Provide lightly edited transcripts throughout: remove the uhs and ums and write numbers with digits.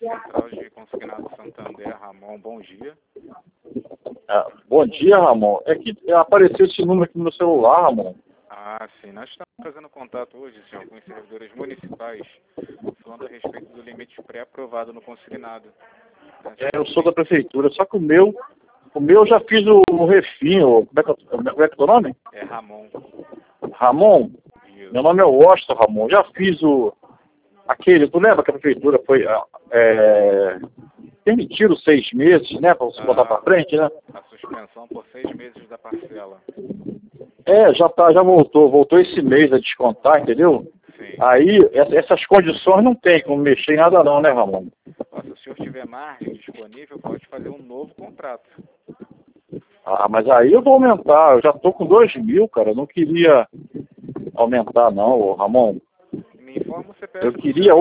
Central de Consignado Santander, Ramon, bom dia. Bom dia, Ramon. É que apareceu esse número aqui no meu celular, Ramon. Ah, sim. Nós estamos fazendo contato hoje, senhor, com os servidores municipais, falando a respeito do limite pré-aprovado no consignado. Eu sou da prefeitura, só que o meu eu já fiz o refim. Como é que é o nome? É Ramon. Ramon? Isso. Meu nome é Washington, Ramon. Já fiz aquele, tu lembra que a prefeitura foi permitiram 6 meses, né, para você botar para frente, né? A suspensão por 6 meses da parcela. Já voltou esse mês a descontar, entendeu? Sim. Aí, essas condições não tem como mexer em nada não, né, Ramon? Se o senhor tiver margem disponível, pode fazer um novo contrato. Mas aí eu vou aumentar, eu já tô com 2.000, cara, eu não queria aumentar não, ô, Ramon. Me informa o CPF. Eu queria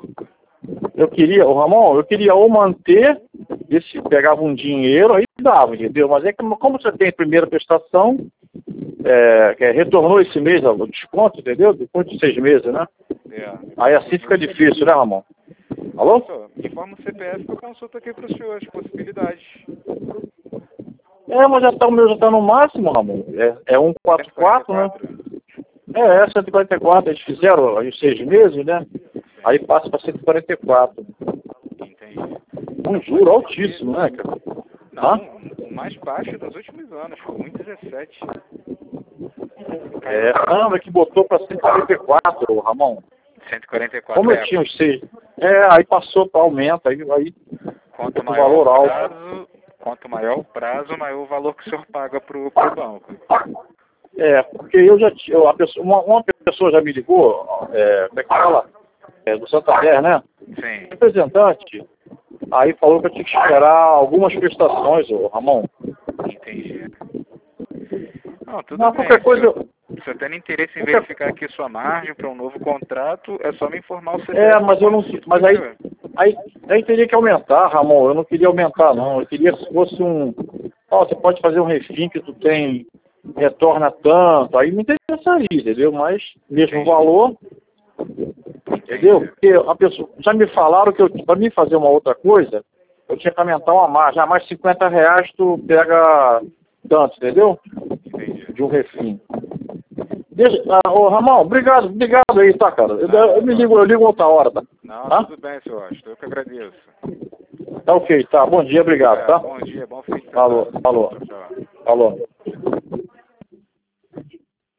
ou manter, pegava um dinheiro, aí dava, entendeu? Mas é que como você tem primeira prestação, retornou esse mês o desconto, entendeu? Depois de 6 meses, né? Aí assim fica difícil, né, Ramon? Alô? Me informa o CPF que eu consulto aqui para o senhor as possibilidades. Mas o meu já tá no máximo, Ramon. É 144, né? 144, eles fizeram aí 6 meses, né? Sim. Aí passa para 144. Entendi. Um juro altíssimo, né, cara? Não, o mais baixo dos últimos anos, 1,17. É que botou para 144, Ramon. 144. Como eu tinha os 6. Aí passou para aumento, aí quanto o maior valor alto. Quanto maior o prazo, maior o valor que o senhor paga pro banco. Porque eu já tinha, uma pessoa já me ligou, como é que fala? Do Santander, né? Sim. Representante, aí falou que eu tinha que esperar algumas prestações, Ramon. Entendi. Não, tudo Não, bem. qualquer coisa... Se você tem interesse em verificar aqui sua margem para um novo contrato, é só me informar o CPF. Mas eu não... Mas aí teria que aumentar, Ramon. Eu não queria aumentar, não. Eu queria se fosse você pode fazer um refim que tu tem, retorna tanto. Aí me interessaria, entendeu? Mas, mesmo valor... Entendeu? Porque a pessoa... Já me falaram que para mim fazer uma outra coisa, eu tinha que aumentar uma margem. Mais R$50 tu pega tanto, entendeu? Entendi. De um refim. Ramon, obrigado aí, tá, cara? Eu ligo outra hora, tá? Não, tudo bem, senhor Washington. Eu que agradeço. Tá ok, tá. Bom dia, obrigado, tá? Bom dia, bom fim de semana. Falou. Tchau. Falou.